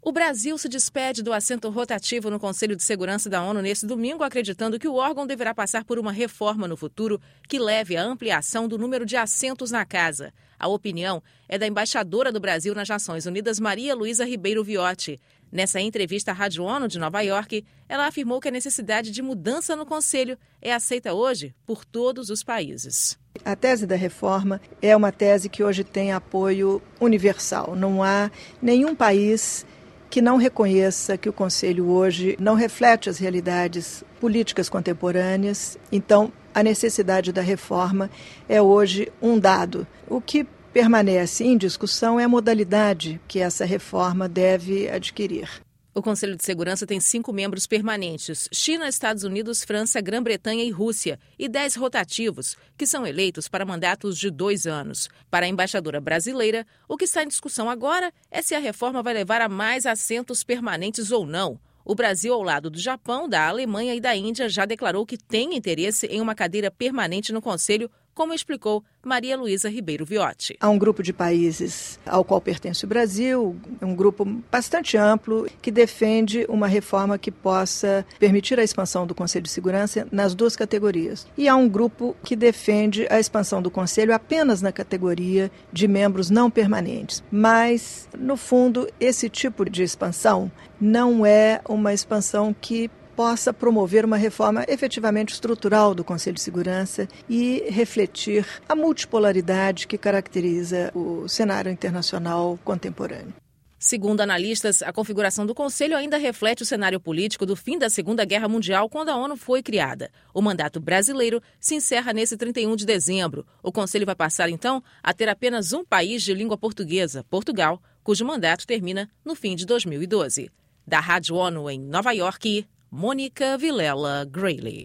O Brasil se despede do assento rotativo no Conselho de Segurança da ONU neste domingo, acreditando que o órgão deverá passar por uma reforma no futuro que leve à ampliação do número de assentos na casa. A opinião é da embaixadora do Brasil nas Nações Unidas, Maria Luísa Ribeiro Viotti. Nessa entrevista à Rádio ONU de Nova York, ela afirmou que a necessidade de mudança no Conselho é aceita hoje por todos os países. A tese da reforma é uma tese que hoje tem apoio universal. Não há nenhum país que não reconheça que o Conselho hoje não reflete as realidades políticas contemporâneas. Então, a necessidade da reforma é hoje um dado. O que permanece em discussão é a modalidade que essa reforma deve adquirir. O Conselho de Segurança tem 5 membros permanentes: China, Estados Unidos, França, Grã-Bretanha e Rússia, e 10 rotativos, que são eleitos para mandatos de 2 anos. Para a embaixadora brasileira, o que está em discussão agora é se a reforma vai levar a mais assentos permanentes ou não. O Brasil, ao lado do Japão, da Alemanha e da Índia, já declarou que tem interesse em uma cadeira permanente no Conselho, como explicou Maria Luísa Ribeiro Viotti. Há um grupo de países ao qual pertence o Brasil, um grupo bastante amplo, que defende uma reforma que possa permitir a expansão do Conselho de Segurança nas 2 categorias. E há um grupo que defende a expansão do Conselho apenas na categoria de membros não permanentes. Mas, no fundo, esse tipo de expansão não é uma expansão que possa promover uma reforma efetivamente estrutural do Conselho de Segurança e refletir a multipolaridade que caracteriza o cenário internacional contemporâneo. Segundo analistas, a configuração do Conselho ainda reflete o cenário político do fim da Segunda Guerra Mundial, quando a ONU foi criada. O mandato brasileiro se encerra nesse 31 de dezembro. O Conselho vai passar, então, a ter apenas um país de língua portuguesa, Portugal, cujo mandato termina no fim de 2012. Da Rádio ONU em Nova York, Mônica Vilela Grayley.